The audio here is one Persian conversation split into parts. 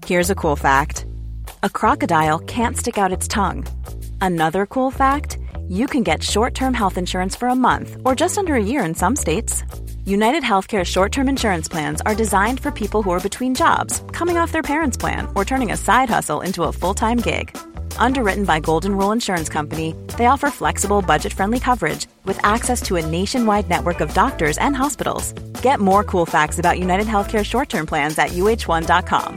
Here's a cool fact. A crocodile can't stick out its tongue. Another cool fact, you can get short-term health insurance for a month or just under a year in some states. United Healthcare short-term insurance plans are designed for people who are between jobs, coming off their parents' plan, or turning a side hustle into a full-time gig. Underwritten by Golden Rule Insurance Company, they offer flexible, budget-friendly coverage with access to a nationwide network of doctors and hospitals. Get more cool facts about United Healthcare short-term plans at uh1.com.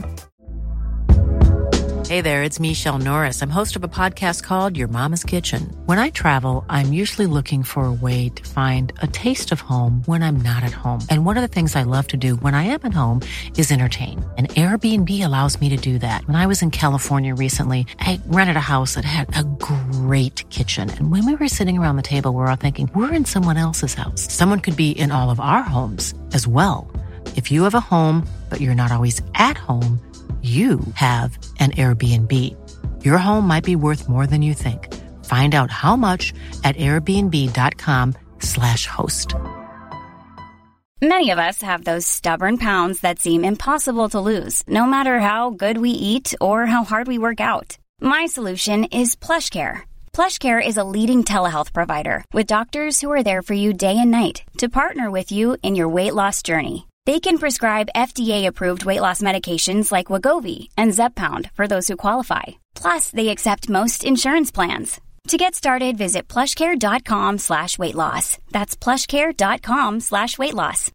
Hey there, it's Michelle Norris. I'm host of a podcast called Your Mama's Kitchen. When I travel, I'm usually looking for a way to find a taste of home when I'm not at home. And one of the things I love to do when I am at home is entertain. And Airbnb allows me to do that. When I was in California recently, I rented a house that had a great kitchen. And when we were sitting around the table, we were all thinking, we're in someone else's house. Someone could be in all of our homes as well. If you have a home, but you're not always at home, you have an Airbnb. Your home might be worth more than you think. Find out how much at airbnb.com/host. Many of us have those stubborn pounds that seem impossible to lose, no matter how good we eat or how hard we work out. My solution is PlushCare. PlushCare is a leading telehealth provider with doctors who are there for you day and night to partner with you in your weight loss journey. They can prescribe FDA-approved weight loss medications like Wegovy and Zepbound for those who qualify. Plus, they accept most insurance plans. To get started, visit plushcare.com/weightloss. That's plushcare.com/weightloss.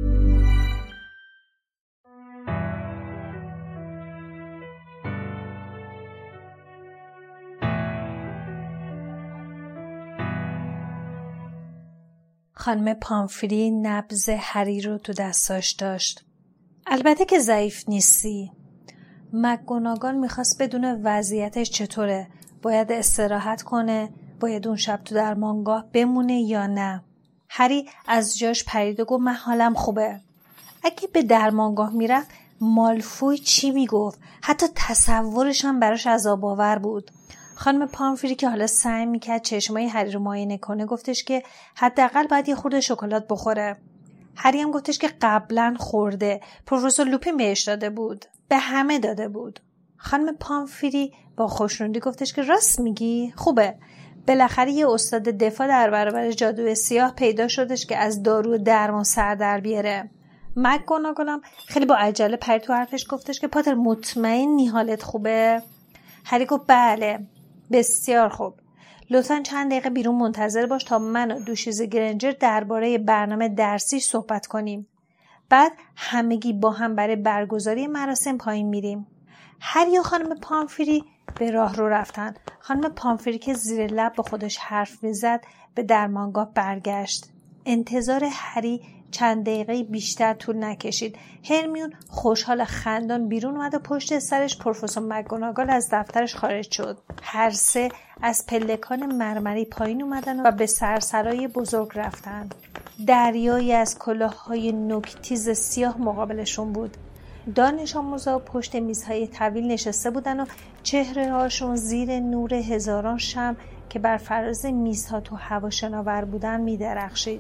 خانم پامفری نبض هری رو تو دستاش داشت. البته که ضعیف نیستی. مکگوناگال میخواست بدونه وضعیتش چطوره. باید استراحت کنه، باید اون شب تو درمانگاه بمونه یا نه. هری از جاش پرید و گفت من حالم خوبه. اگه به درمانگاه میرفت مالفوی چی میگفت؟ حتی تصورش هم براش عذاب‌آور بود. خانم پامفری که حالا سعی میکرد چشمای هری رو معاینه کنه گفتش که حداقل باید یه خورده شکلات بخوره. هری هم گفتش که قبلا خورده. پروفسور لوپین بهش داده بود. به همه داده بود. خانم پامفری با خوشنودی گفتش که راست میگی؟ خوبه. بالاخره یه استاد دفاع در برابر جادو سیاه پیدا شدش که از دارو و درمان سر در بیاره. مکگوناگال خیلی با عجله پرید تو حرفش گفتش که پاتر مطمئنی حالت خوبه؟ هری گفت بله. بسیار خوب. لطفاً چند دقیقه بیرون منتظر باش تا من و دوشیزه گرنجر درباره برنامه درسی صحبت کنیم. بعد همگی با هم برای برگزاری مراسم پایین میریم. هری و خانم پامفری به راه رو رفتن. خانم پامفری که زیر لب با خودش حرف میزد به درمانگاه برگشت. انتظار هری چند دقیقه بیشتر طول نکشید. هرمیون خوشحال خندان بیرون اومد و پشت سرش پروفسور مکگوناگال از دفترش خارج شد. هر سه از پلکان مرمری پایین اومدن و به سرسرای بزرگ رفتن. دریایی از کلاه‌های نوک‌تیز سیاه مقابلشون بود. دانش آموزا پشت میزهای طویل نشسته بودن و چهره‌هاشون زیر نور هزاران شمع که بر فراز میزها تو هوا شناور بودن می‌درخشید.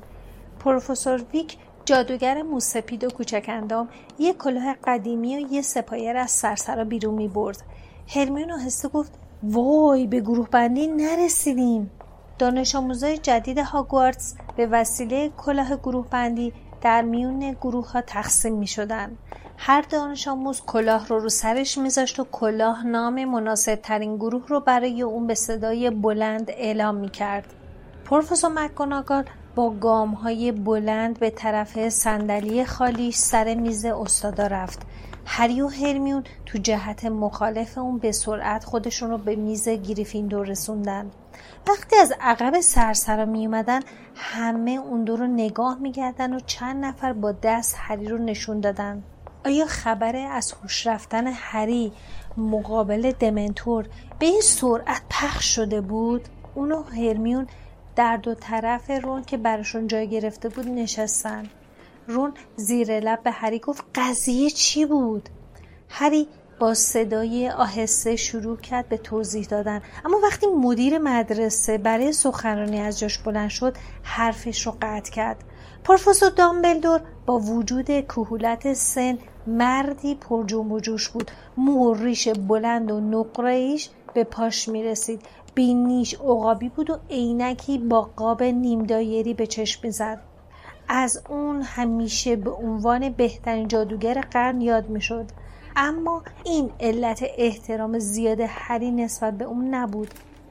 پروفسور ویک جادوگر موسپید و کوچک اندام یک کلاه قدیمی و یه سپایر از سرسرا بیرون می برد. هرمیون آهسته گفت وای به گروه بندی نرسیدیم. دانش آموزای جدید هاگوارتس به وسیله کلاه گروه بندی در میون گروه ها تقسیم می شدن. هر دانش آموز کلاه رو سرش می زاشت و کلاه نام مناسب ترین گروه رو برای اون به صدای بلند اعلام می کرد. پروفسور مکگوناگال با گام‌های بلند به طرف صندلی خالی سر میز استادا رفت. هری و هرمیون تو جهت مخالف اون به سرعت خودشون رو به میز گریفیندور رسوندن. وقتی از عقب سرسرا می اومدن همه اون دو رو نگاه می کردن و چند نفر با دست هری رو نشون دادن. آیا خبر از هوش رفتن هری مقابل دمنتور به این سرعت پخش شده بود؟ اون و هرمیون در دو طرف رون که براشون جای گرفته بود نشستن. رون زیر لب به هری گفت قضیه چی بود؟ هری با صدای آهسته شروع کرد به توضیح دادن، اما وقتی مدیر مدرسه برای سخنرانی از جاش بلند شد حرفش رو قطع کرد. پروفسور دامبلدور با وجود کهولت سن مردی پر جنب و جوش بود. مو و ریش بلند و نقره‌ایش به پاش میرسید. بینیش عقابی بود و عینکی با قاب نیم دایری به چشم میزد. از اون همیشه به عنوان بهترین جادوگر قرن یاد میشد. اما این علت احترام زیاد هری نسبت به اون نبود.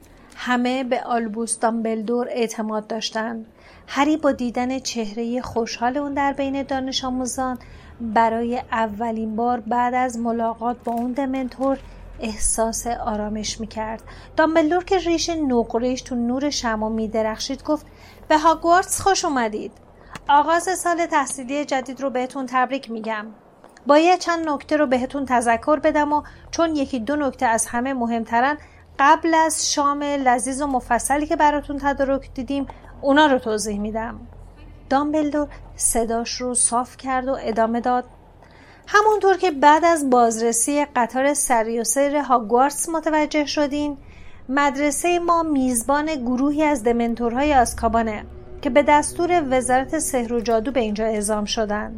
همه به آلبوس دامبلدور اعتماد داشتند. هری با دیدن چهره خوشحال اون در بین دانش آموزان برای اولین بار بعد از ملاقات با اون دمنتور احساس آرامش میکرد. دامبلدور که ریش نقره‌ایش تو نور شمع میدرخشید گفت به هاگوارتس خوش اومدید. آغاز سال تحصیلی جدید رو بهتون تبریک میگم. باید چند نکته رو بهتون تذکر بدم و چون یکی دو نکته از همه مهمترن قبل از شام لذیذ و مفصلی که براتون تدارک دیدیم اونا رو توضیح میدم. دامبلدور صداش رو صاف کرد و ادامه داد. همونطور که بعد از بازرسی قطار سری و سیر هاگوارتس متوجه شدین، مدرسه ما میزبان گروهی از دمنتورهای آزکابانه که به دستور وزارت سحر و جادو به اینجا اعزام شدن.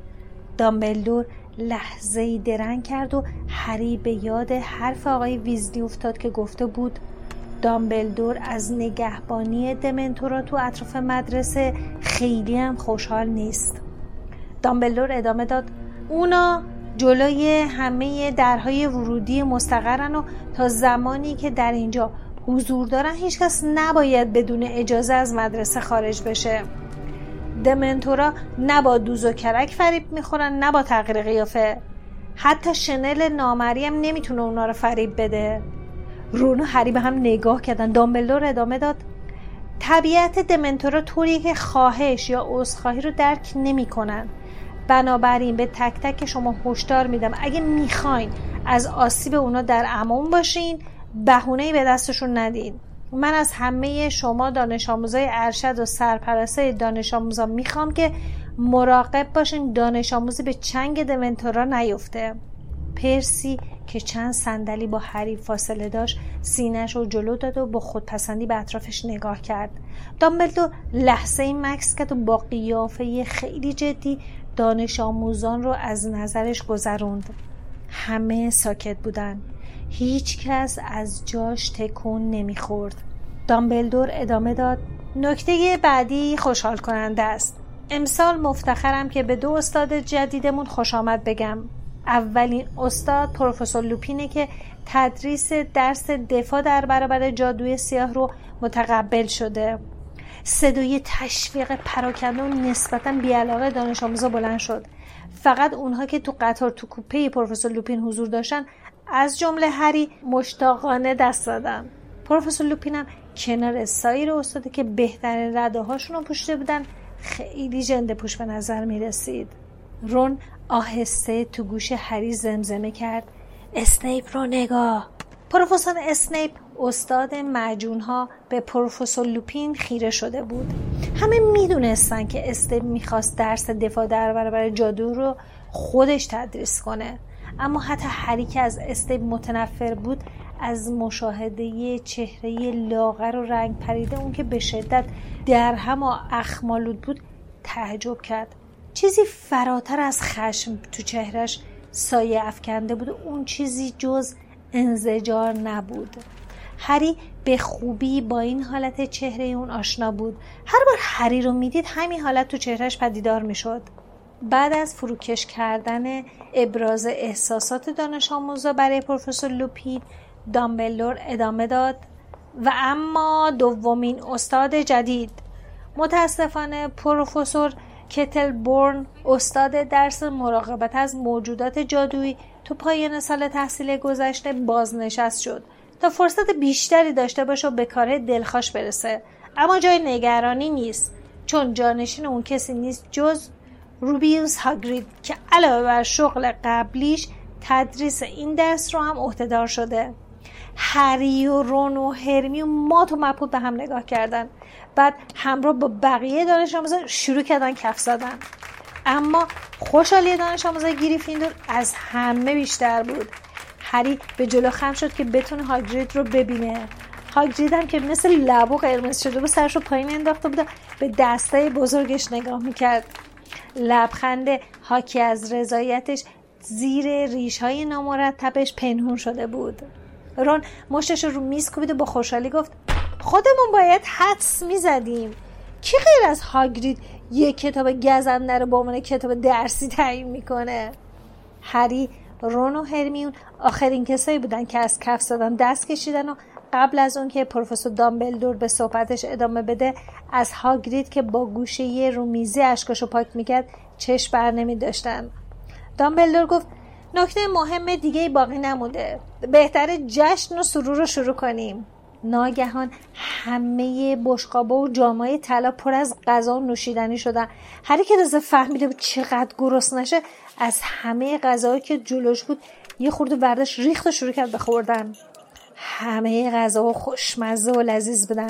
دامبلدور لحظه‌ای درنگ کرد و هری به یاد حرف آقای ویزلی افتاد که گفته بود دامبلدور از نگهبانی دمنتورا تو اطراف مدرسه خیلی هم خوشحال نیست. دامبلدور ادامه داد اونا جلوی همه درهای ورودی مستقرن و تا زمانی که در اینجا حضور دارن هیچ کس نباید بدون اجازه از مدرسه خارج بشه. دمنتورا نه با دوز و کرک فریب میخورن نه با تغییر قیافه. حتی شنل نامری هم نمیتونه اونا رو فریب بده. رون و هری به هم نگاه کردن. دامبلدور ادامه داد طبیعت دمنتورا طوریه که خواهش یا عذرخواهی رو درک نمیکنن. بنابراین به تک تک شما هشدار میدم اگه میخواین از آسیب اونا در امان باشین بهونه‌ای به دستشون ندین. من از همه شما دانش آموزای ارشد و سرپرستای دانش آموزان میخوام که مراقب باشین دانش آموزی به چنگ دمنتورا نیفته. پرسی که چند صندلی با هری فاصله داشت سینه‌ش رو جلو داد و با خودپسندی به اطرافش نگاه کرد. دامبلدور لحظه‌ای مکث کرد و با قیافه خیلی جدی دانش آموزان رو از نظرش گذروند. همه ساکت بودن. هیچ کس از جاش تکون نمیخورد. دامبلدور ادامه داد نکته بعدی خوشحال کننده است. امسال مفتخرم که به 2 استاد جدیدمون خوش آمد بگم. اولین استاد پروفسور لوپینه که تدریس درس دفاع در برابر جادوی سیاه رو متقبل شده. صدای تشویق پراکنده و نسبتاً بی‌علاقه دانش آموزا بلند شد. فقط اونها که تو قطار تو کوپه پروفسور لوپین حضور داشتن از جمله هری مشتاقانه دست دادن. پروفسور لوپین هم کنار سایر استاده که بهترین رده هاشون رو پوشیده بودن خیلی ژنده پوش به نظر می رسید. رون آهسته تو گوش هری زمزمه کرد اسنیپ رو نگاه. پروفسور اسنیپ استاد معجونها به پروفسور لوپین خیره شده بود. همه میدونستن که اسنیپ میخواست درس دفاع در برابر جادو رو خودش تدریس کنه، اما حتی هری که از اسنیپ متنفر بود از مشاهده چهره لاغر و رنگ پریده اون که به شدت درهم و اخمالود بود تعجب کرد. چیزی فراتر از خشم تو چهرش سایه افکنده بود و اون چیزی جز انزجار نبود. هری به خوبی با این حالت چهره اون آشنا بود. هر بار هری رو میدید همین حالت تو چهرهش پدیدار میشد. بعد از فروکش کردن ابراز احساسات دانش آموزا برای پروفسور لوپین، دامبلدور ادامه داد و اما دومین استاد جدید متاسفانه پروفسور کتلبورن استاد درس مراقبت از موجودات جادویی تو پایان سال تحصیل گذشته بازنشست شد تا فرصت بیشتری داشته باشه و به کار دلخواش برسه. اما جای نگرانی نیست چون جانشین اون کسی نیست جز روبیوس هاگرید که علاوه بر شغل قبلیش تدریس این درس رو هم عهده‌دار شده. هری و رون و هرمی و مات و مبهوت به هم نگاه کردن. بعد همراه با بقیه دانش آموزان شروع کردن کف زدن. اما خوشحالی دانش آموزای گریفیندور از همه بیشتر بود. هری به جلو خم شد که بتونه هاگرید رو ببینه. هاگرید هم که مثل لبو قرمز شده بود سرش رو پایین انداخته بود و به دستای بزرگش نگاه میکرد. لبخند حاکی از رضایتش زیر ریش‌های نامرتبش پنهون شده بود. رون مشتش رو میز کوبید و با خوشحالی گفت خودمون باید حدس میزدیم. کی غیر از هاگرید یک کتاب گزنده رو به عنوان کتاب درسی تعیین میکنه؟ هری، رون و هرمیون آخرین کسایی بودن که از کف زدن دست کشیدن و قبل از اون که پروفسور دامبلدور به صحبتش ادامه بده از هاگرید که با گوشه رومیزی اشکاشو پاک میکرد چشم بر نمی داشتن. دامبلدور گفت نکته مهم دیگه باقی نمونده. بهتره جشن و سرور رو شروع کنیم. ناگهان همه بشقابا و جامای طلا پر از غذا و نوشیدنی شدن. هری که تازه فهمیده بود چقدر گرسنشه از همه غذاهایی که جلوش بود یه خورده برداشت ریخت و شروع کرد به خوردن. همه غذاها خوشمزه و لذیذ بودن.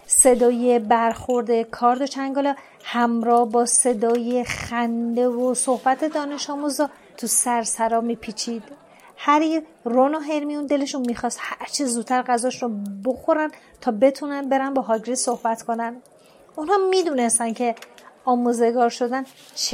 صدای برخورد کارد و چنگالا همراه با صدای خنده و صحبت دانش آموزا تو سرسرا میپیچید. هری، رون و هرمیون دلشون میخواست هرچه زودتر غذاش رو بخورن تا بتونن برن با هاگرید صحبت کنن. اونها میدونستن که آموزگار شدن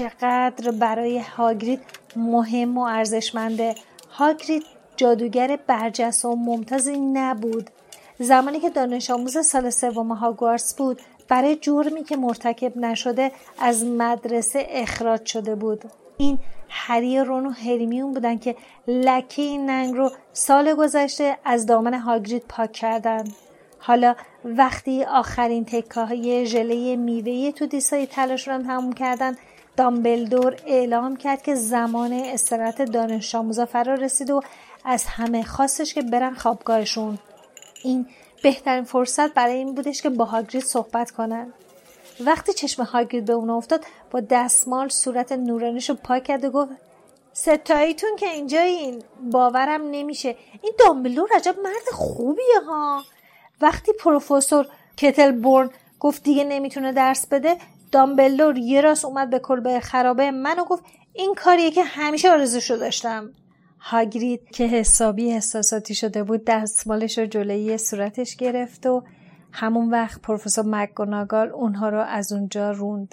چقدر برای هاگرید مهم و ارزشمنده. هاگرید جادوگر برجسته و ممتازی نبود. زمانی که دانش آموز سال 3 هاگوارتس بود برای جرمی که مرتکب نشده از مدرسه اخراج شده بود. این هری، رون و هرمیون بودن که لکه این ننگ رو سال گذشته از دامن هاگرید پاک کردن. حالا وقتی آخرین تکه‌های ژله میوه‌ای تو دیسای طلاشون رو تموم کردن، دامبلدور اعلام کرد که زمان استراحت دانش آموزا فرا رسید و از همه خواستش که برن خوابگاهشون. این بهترین فرصت برای این بودش که با هاگرید صحبت کنن. وقتی چشم هاگرید به اون افتاد با دستمال صورت نورانیشو پاک کرد و گفت ستاییتون که اینجایین، باورم نمیشه. این دامبلدور عجب مرد خوبیه ها. وقتی پروفسور کتلبورن گفت دیگه نمیتونه درس بده، دامبلدور یه راست اومد به کلبه خرابه من و گفت این کاریه که همیشه آرزوشو داشتم. هاگرید که حسابی احساساتی شده بود دستمالش رو جلوی صورتش گرفت و همون وقت پروفسور مکگوناگال اونها رو از اونجا روند.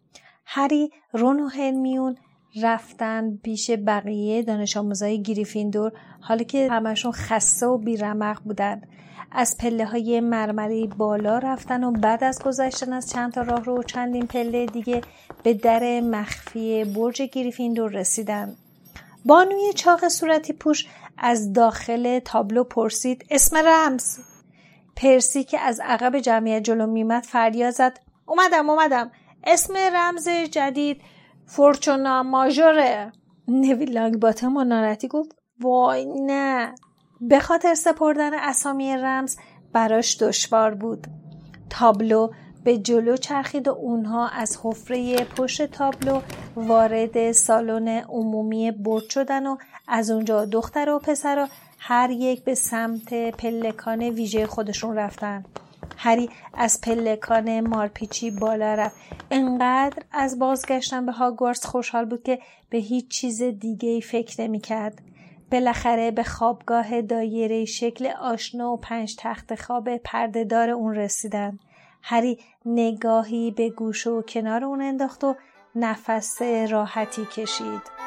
هری، رون و هرمیون رفتن پیش بقیه دانش آموزای گریفیندور حالا که همشون خسته و بیرمق بودن. از پله‌های مرمری بالا رفتن و بعد از گذشتن از چند تا راه رو و چندین پله دیگه به در مخفی برج گریفیندور رسیدن. بانوی چاق صورتی پوش از داخل تابلو پرسید اسم رمز. پرسی که از عقب جمعیت جلو میمد فریاد زد اومدم. اسم رمز جدید فورچونا ماژوره. نویل لانگباتم با ناراحتی گفت وای نه. به خاطر سپردن اسامی رمز براش دشوار بود. تابلو به جلو چرخید و اونها از حفره پشت تابلو وارد سالن عمومی برج شدن و از اونجا دختر و پسر هر یک به سمت پلکان ویژه خودشون رفتن. هری از پلکان مارپیچی بالا رفت. انقدر از بازگشتن به هاگوارتس خوشحال بود که به هیچ چیز دیگه‌ای فکر نمی‌کرد. بالاخره به خوابگاه دایره شکل آشنا و 5 تخت خواب پرده‌دار اون رسیدن. هری نگاهی به گوش و کنار اون انداخت و نفس راحتی کشید.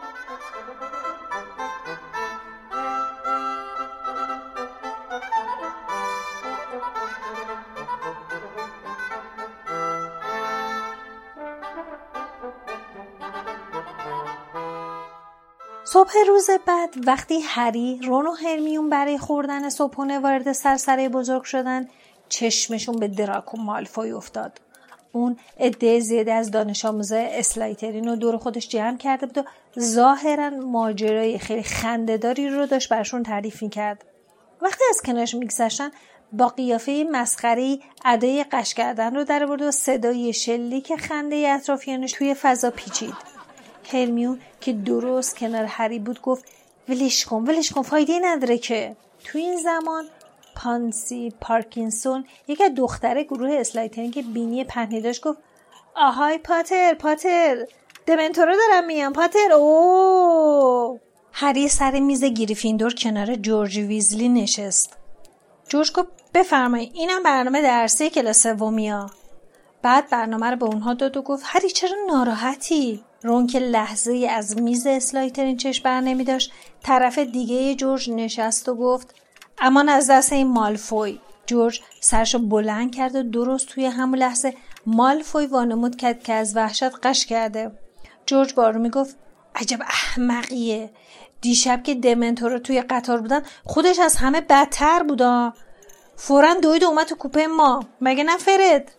صبح روز بعد وقتی هری، رون و هرمیون برای خوردن صبحونه وارد سرسرای بزرگ شدن، چشمشون به دراکو مالفوی افتاد. اون عده زیاده از دانش آموزای اسلایترین رو دور خودش جمع کرده بود و ظاهراً ماجرای خیلی خنده‌داری رو داشت برشون تعریف می‌کرد. وقتی از کنارش می‌گذشتن با قیافه مسخره‌ای ادای قش کردن رو در آورد و صدای شلیک خنده اطرافیانش توی فضا پیچید. هرمیون که درست کنار هری بود گفت ولش کن فایده نداره که. تو این زمان پانسی پارکینسون یک دختره گروه اسلایترین که بینی پهنی داشت گفت آهای پاتر دمنتورو دارم میام پاتر. اوه. هری سر میز گریفیندور کنار جورج ویزلی نشست. جورج گفت بفرمایید اینم برنامه درسی کلاس 3. بعد برنامه رو به اونها داد و گفت هری چرا ناراحتی؟ رون که لحظه از میز اسلایترین چشم بر نمی داشت طرف دیگه جورج نشست و گفت امان از دست این مالفوی. جورج سرشو بلند کرد و درست توی همون لحظه مالفوی وانمود کرد که از وحشت قش کرده. جورج با آرومی گفت عجب احمقیه. دیشب که دمنتورا توی قطار بودن خودش از همه بدتر بودا. فوراً دوید اومد تو کوپه ما. مگه نه فرد؟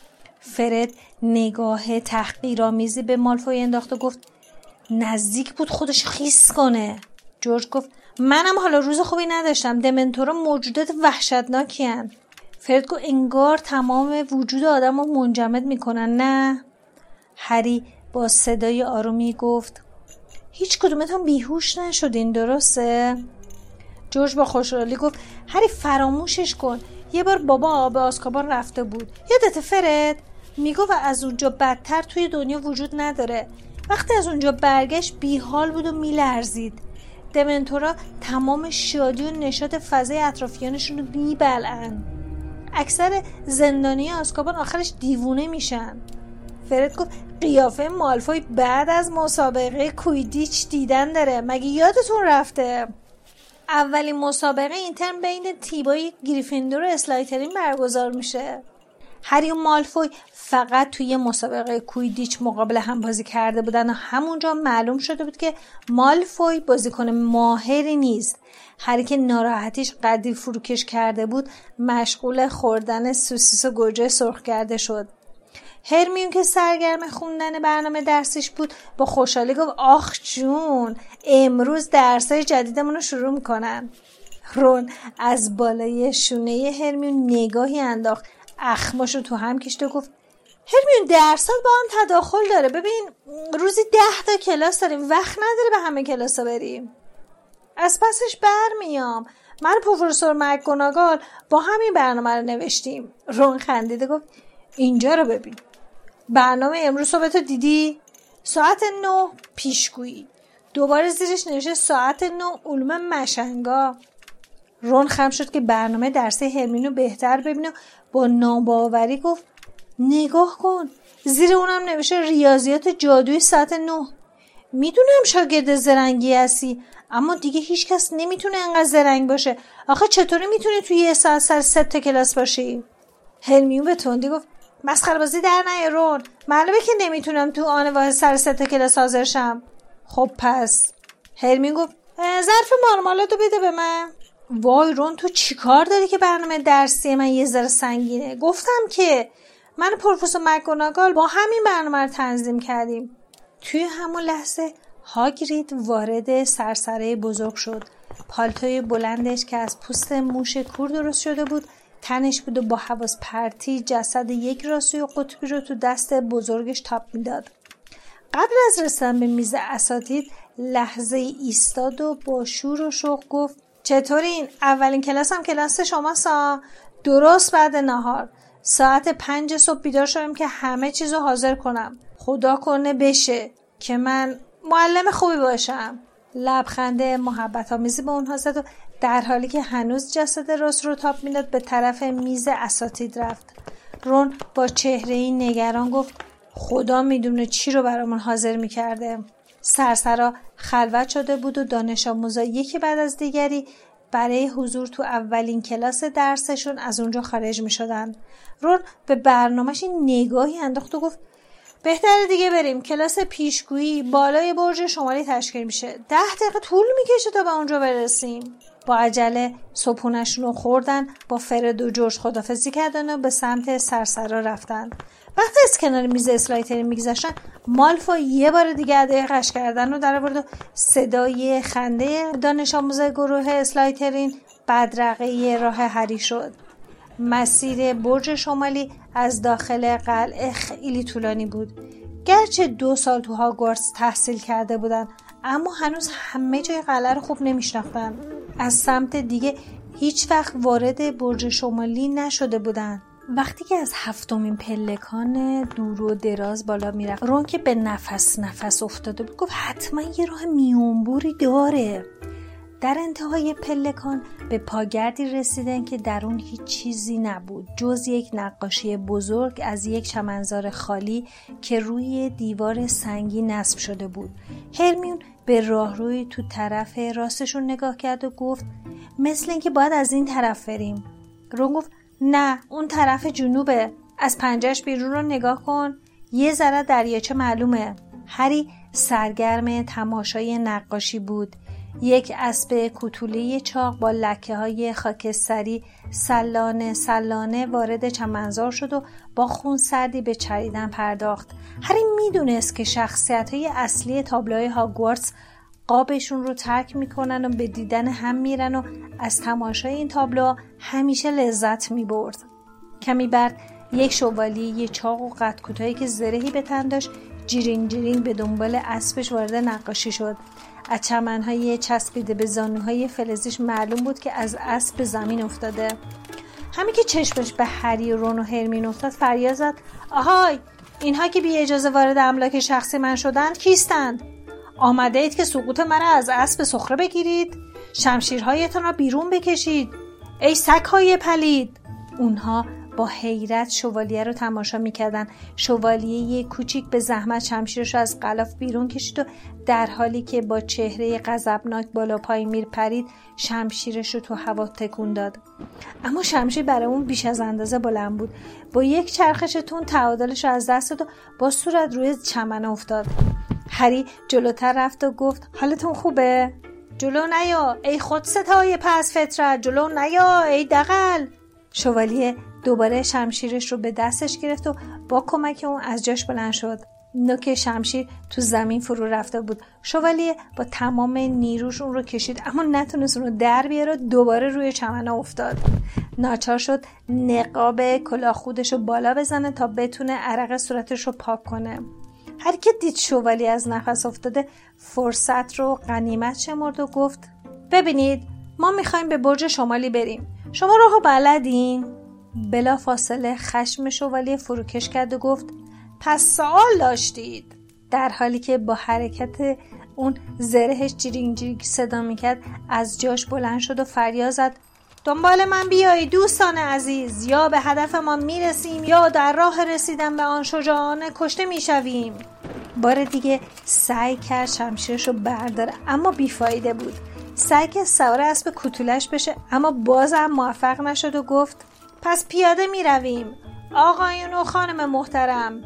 فرد نگاه تحقیرآمیزی به مالفوی انداخت و گفت نزدیک بود خودش خیس کنه. جورج گفت منم حالا روز خوبی نداشتم. دمنتورا موجودات وحشتناکی هن. فرد گفت انگار تمام وجود آدم رو منجمد میکنن. نه؟ هری با صدای آرومی گفت هیچ کدومتون بیهوش نشدین درسته؟ جورج با خوشحالی گفت هری فراموشش کن. یه بار بابا به آزکابان رفته بود. یادت فرد؟ میگو و از اونجا بدتر توی دنیا وجود نداره. وقتی از اونجا برگشت بیحال بود و میلرزید. دمنتورا تمام شادی و نشاط فضای اطرافیانشون رو میبلعن. اکثر زندانی آزکابان آخرش دیوونه میشن. فرد گفت قیافه مالفوی بعد از مسابقه کویدیچ دیدن داره. مگه یادتون رفته؟ اولین مسابقه اینترن بین تیمای گریفیندور و اسلایترین برگزار میشه. هری و مالفوی فقط توی مسابقه کویدیچ مقابل هم بازی کرده بودن و همونجا معلوم شده بود که مالفوی بازیکن ماهری نیست. هری که ناراحتیش قدری فروکش کرده بود مشغول خوردن سوسیس و گوجه سرخ کرده شد. هرمیون که سرگرم خوندن برنامه درسیش بود با خوشحالی گفت آخ جون امروز درسای جدیدمون رو شروع میکنن. رون از بالای شونه هرمیون نگاهی انداخت، اخماشو تو هم کشید و گفت هرمیون درسات با هم تداخل داره. ببین روزی 10 تا کلاس داریم، وقت نداره به همه کلاسا بریم. از پسش برمیام. من پروفسور مکگوناگال با همین برنامه رو نوشتیم. رون خندید گفت اینجا رو ببین. برنامه امروز صبح تو دیدی؟ ساعت 9 پیشگویی. دوباره زیرش نوشته ساعت 9 علوم مشنگا. رون خم شد که برنامه درسی هرمینو بهتر ببینه. با ناباوری گفت نگاه کن، زیر اونم نوشته ریاضیات جادویی ساعت 9. میدونم شاگرد زرنگی هستی، اما دیگه هیچ کس نمیتونه انقدر زرنگ باشه. آخه چطوری میتونی توی یه ساعت سر 3 تا کلاس باشی؟ هرمیون به تندی گفت مسخره بازی در نیار رون. معلومه که نمیتونم تو آن واحد سر 3 تا کلاس حاضر شم. خب پس. هرمیون گفت ظرف مارمالادو بده به من. وای رون تو چیکار داری که برنامه درسی من یه ذره سنگینه؟ گفتم که من و پروفسور مکگوناگال با همین برنامه رو تنظیم کردیم. توی همون لحظه هاگرید وارد سرسره بزرگ شد. پالتوی بلندش که از پوست موش کور درست شده بود تنش بود و با حواس پرتی جسد یک راسوی و قطبی رو تو دست بزرگش تاب میداد. قبل از رسیدن به میز اساتید لحظه ایستاد و با شور و شوق گفت چطورین؟ اولین کلاسم کلاس شماسا. درست بعد نهار ساعت 5 صبح بیدار شدم که همه چیزو حاضر کنم. خدا کنه بشه که من معلم خوبی باشم. لبخند محبت آمیزی به اونها زد و در حالی که هنوز جسد راست رو تاب میداد به طرف میز اساتید رفت. رون با چهره‌ای نگران گفت خدا میدونه چی رو برامون حاضر میکرده. سرسرا خلوت شده بود و دانش آموزا یکی بعد از دیگری برای حضور تو اولین کلاس درسشون از اونجا خارج میشدن. رون به برنامه‌اش این نگاهی انداخت و گفت بهتره دیگه بریم. کلاس پیشگویی بالای برج شمالی تشکیل میشه. 10 دقیقه طول میکشه تا به اونجا برسیم. با عجله صبحونه‌شون رو خوردن، با فرد و جورج خدافظی کردن و به سمت سرسرا رفتن. وقتی از کنار میز اسلایترین میگذشتن مالفوی یه بار دیگه ادای قش کردن رو در آورد و صدای خنده دانش آموز گروه اسلایترین بدرقه راه هری شد. مسیر برج شمالی از داخل قلعه خیلی طولانی بود. گرچه 2 سال تو هاگوارتس تحصیل کرده بودن اما هنوز همه جای قلعه رو خوب نمیشناختن. از سمت دیگه هیچ وقت وارد برج شمالی نشده بودن. وقتی که از 7مین پلکان دور و دراز بالا میرفت رون که به نفس افتاده بود گفت حتما یه راه میونبوری داره. در انتهای پلکان به پاگردی رسیدن که در اون هیچ چیزی نبود جز یک نقاشی بزرگ از یک چمنزار خالی که روی دیوار سنگی نصب شده بود. هرمیون به راهروی تو طرف راستشون نگاه کرد و گفت مثل اینکه باید از این طرف بریم. رون گفت نه، اون طرف جنوبه. از پنجرش بیرون رو نگاه کن، یه ذره دریاچه معلومه. هری سرگرم تماشای نقاشی بود. یک اسب کوتوله چاق با لکه‌های خاکستری سلانه وارد چمنزار شد و با خون سردی به چریدن پرداخت. هری میدونست که شخصیت‌های اصلی تابلوهای هاگوارتس قابشون رو ترک میکنن و به دیدن هم میرن و از تماشای این تابلوها همیشه لذت میبرد. کمی بعد یک شوالیه چاق و قد کوتاهی که زرهی به تن داشت جیرینگ به دنبال اسبش وارد نقاشی شد. از چمنهای چسبیده به زانوهای فلزیش معلوم بود که از اسب به زمین افتاده. همین که چشمش به هری و رون و هرمیون افتاد فریاد زد آهای، اینها که بی اجازه وارد املاک شخصی من شدند کیستند؟ آمده اید که سقوط من از اسب سخره بگیرید؟ شمشیرهایتان را بیرون بکشید ای سگ‌های پلید. اونها با حیرت شوالیه رو تماشا می‌کردن. شوالیه کوچیک به زحمت شمشیرش رو از غلاف بیرون کشید و در حالی که با چهره غضبناک بالا پای میپرید شمشیرش رو تو هوا تکون داد. اما شمشیر برای اون بیش از اندازه بلند بود. با یک چرخش تون تعادلش رو از دست داد و با صورت روی چمن افتاد. هری جلوتر رفت و گفت حالتون خوبه؟ جلو نیا ای خودستای پس فطرت، جلو نیا ای دغل. شوالیه دوباره شمشیرش رو به دستش گرفت و با کمک اون از جاش بلند شد. نوک شمشیر تو زمین فرو رفته بود. شوالیه با تمام نیروش اون رو کشید اما نتونست اون رو در بیاره، دوباره روی چمن افتاد. ناچار شد نقاب کلاه خودش رو بالا بزنه تا بتونه عرق صورتش رو پاک کنه. هر که دید شوالیه از نفس افتاده فرصت رو غنیمت شمرد و گفت ببینید ما میخوایم به برج شمالی بریم، شما راهو بلدین؟ بلا فاصله خشم شوالیه فروکش کرد و گفت پس سوال داشتید؟ در حالی که با حرکت اون زرهش جیرینگ صدا میکرد از جاش بلند شد و فریاد زد دنبال من بیایید دوستان عزیز، یا به هدف ما میرسیم یا در راه رسیدن به آن شجاعانه کشته میشویم. بار دیگه سعی کرد شمشیرشو برداره اما بیفایده بود. سعی کرد سوار اسب کوتولش بشه اما بازم موفق نشد و گفت پس پیاده میرویم. آقایون و خانم محترم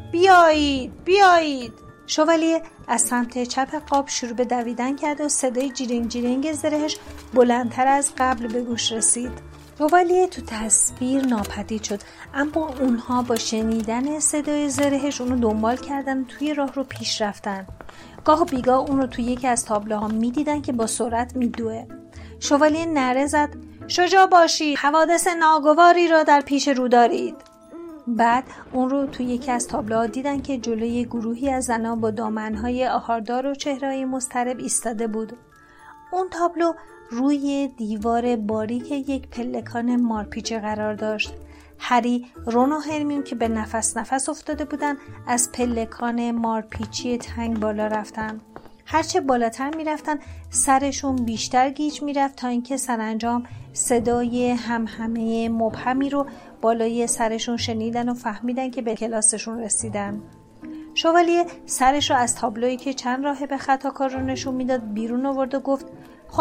بیایید. شوالیه از سمت چپ قاب شروع به دویدن کرد و صدای جیرینگ زرهش بلندتر از قبل به گوش رسید. شوالیه تو تصویر ناپدید شد اما اونها با شنیدن صدای زرهش اونو دنبال کردن، توی راه رو پیش رفتن. گاه و بیگاه اون رو توی یکی از تابلوها میدیدن که با سرعت میدوه. شوالیه نعره زد شجاع باشید، حوادث ناگواری را در پیش رو دارید. بعد اون رو توی یکی از تابلوها دیدن که جلوی گروهی از زنان با دامنهای آهاردار و چهره‌های مضطرب ایستاده بود. اون تابلو روی دیوار باریک یک پلکان مارپیچی قرار داشت. هری، رون و هرمیون که به نفس افتاده بودن از پلکان مارپیچی تنگ بالا رفتن. هرچه بالاتر می رفتن سرشون بیشتر گیج می رفت تا اینکه سرانجام صدای همهمه مبهمی رو بالای سرشون شنیدن و فهمیدن که به کلاسشون رسیدن. شوالیه سرش رو از تابلویی که چند راهب خطاکار رو نشون میداد بیرون آورد و گفت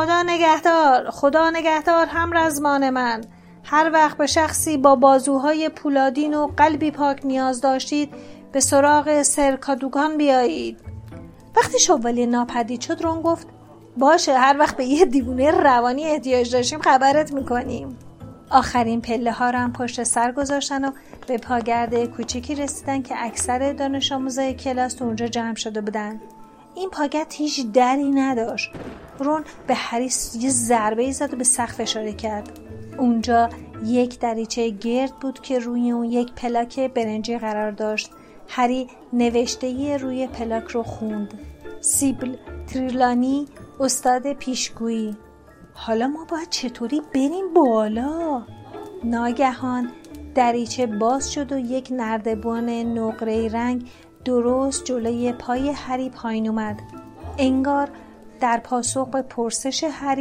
خدا نگهدار هم رزمان من. هر وقت به شخصی با بازوهای پولادین و قلبی پاک نیاز داشتید به سراغ سر کادوگان بیایید. وقتی شوالیه ناپدید شد رون گفت باشه، هر وقت به یه دیوونه روانی احتیاج داشتیم خبرت میکنیم. آخرین پله ها رو هم پشت سر گذاشتن و به پاگرد کوچیکی رسیدن که اکثر دانش آموزای کلاس اونجا جمع شده بودن. این پاگرد هیچ دری نداشت. رون به هری یه ضربه‌ای زد و به سقف اشاره کرد. اونجا یک دریچه گرد بود که روی اون یک پلاک برنجی قرار داشت. هری نوشته روی پلاک رو خوند. سیبل تریلانی، استاد پیشگویی. حالا ما باید چطوری بریم بالا؟ ناگهان دریچه باز شد و یک نردبان نقره‌ای رنگ درست جلوی پای هری پایین اومد. انگار در پاسخ به پرسش هری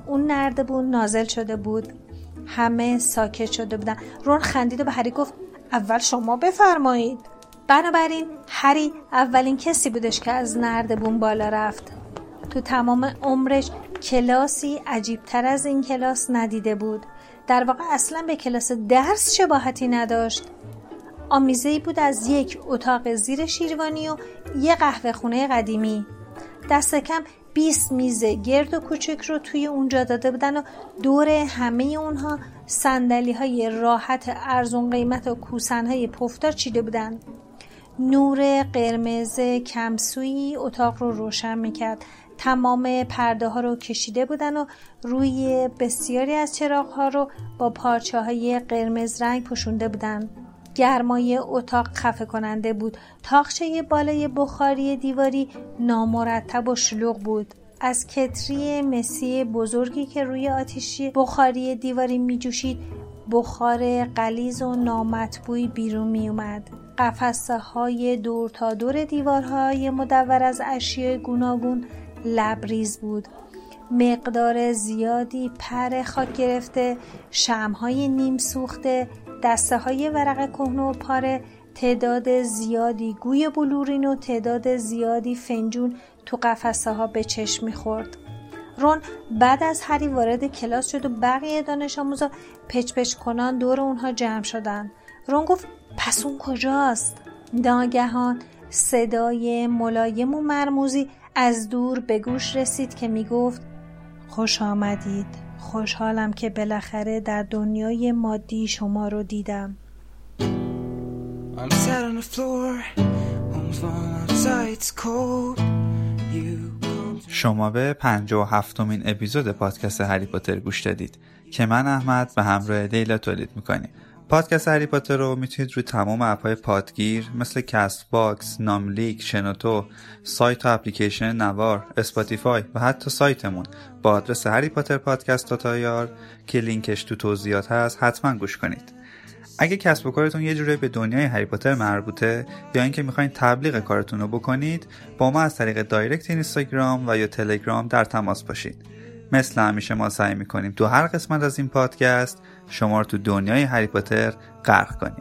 اون نردبون نازل شده بود. همه ساکت شده بودن. رون خندید و به هری گفت اول شما بفرمایید. بنابراین هری اولین کسی بودش که از نردبون بالا رفت. تو تمام عمرش کلاسی عجیبتر از این کلاس ندیده بود. در واقع اصلا به کلاس درس شباهتی نداشت. آمیزه‌ای بود از یک اتاق زیر شیروانی و یک قهوه خونه قدیمی. دست کم 20 میز گرد و کوچک رو توی اونجا داده بودن و دور همه اونها صندلی‌های راحت ارزون قیمت و کوسن‌های پفدار چیده بودن. نور قرمز کمسویی اتاق رو روشن می‌کرد. تمام پرده ها رو کشیده بودن و روی بسیاری از چراغ ها رو با پارچه های قرمز رنگ پوشونده بودن. گرمای اتاق خفه کننده بود. تاقچه بالای بخاری دیواری نامرتب و شلوغ بود. از کتری مسی بزرگی که روی آتیشی بخاری دیواری می جوشید بخار غلیظ و نامطبوعی بیرون می اومد. قفسه های دور تا دور دیوارهای مدور از اشیاء گوناگون لبریز بود. مقدار زیادی پر خاک گرفته، شمع‌های نیم سوخته، دسته‌های ورق کهنه و پاره، تعداد زیادی گوی بلورین و تعداد زیادی فنجون تو قفسه‌ها به چشم می‌خورد. رون بعد از هری وارد کلاس شد و بقیه دانش آموزا پچ کنان دور اونها جمع شدن. رون گفت پس اون کجاست؟ ناگهان صدای ملایم و مرموزی از دور به گوش رسید که میگفت خوش آمدید. خوشحالم که بالاخره در دنیای مادی شما رو دیدم. شما به 57مین اپیزود پادکست هری پاتر گوش دادید که من احمد به همراه لیلا تولید میکنیم. پادکست هری پاتر رو میتونید روی تمام اپ‌های پادگیر مثل کست باکس، ناملیک، شنوتو، سایت و اپلیکیشن نوار، اسپاتیفای و حتی سایتمون با آدرس هری پاتر پادکست.ir که لینکش تو توضیحات هست حتما گوش کنید. اگه کسب و کارتون یه جوری به دنیای هری پاتر مربوطه یا اینکه میخواین تبلیغ کارتون رو بکنید، با ما از طریق دایرکت اینستاگرام و یا تلگرام در تماس باشید. مثل همیشه ما سعی میکنیم تو هر قسمت از این پادکست شما رو تو دنیای هری پاتر غرق کنیم.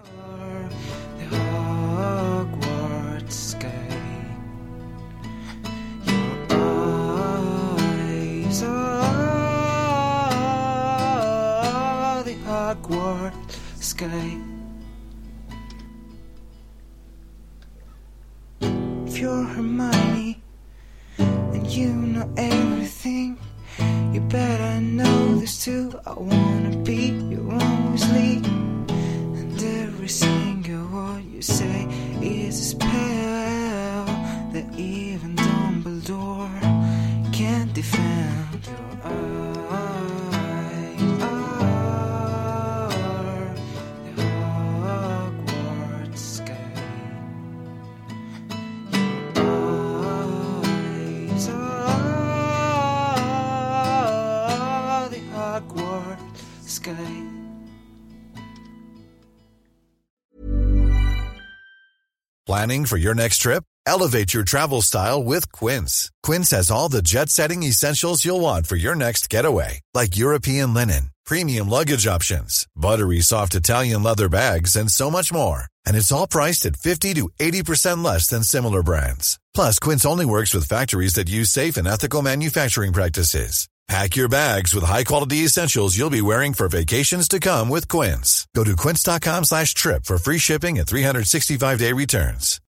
If you're Hermione and you know everything, you better know this too. I wanna be your own Weasley, and every single word you say is a spell that even Dumbledore can't defend. Your eyes are the Hogwarts sky. Your eyes are the Hogwarts sky. Planning for your next trip? Elevate your travel style with Quince. Quince has all the jet-setting essentials you'll want for your next getaway, like European linen, premium luggage options, buttery soft Italian leather bags, and so much more. And it's all priced at 50 to 80% less than similar brands. Plus, Quince only works with factories that use safe and ethical manufacturing practices. Pack your bags with high-quality essentials you'll be wearing for vacations to come with Quince. Go to quince.com/trip for free shipping and 365-day returns.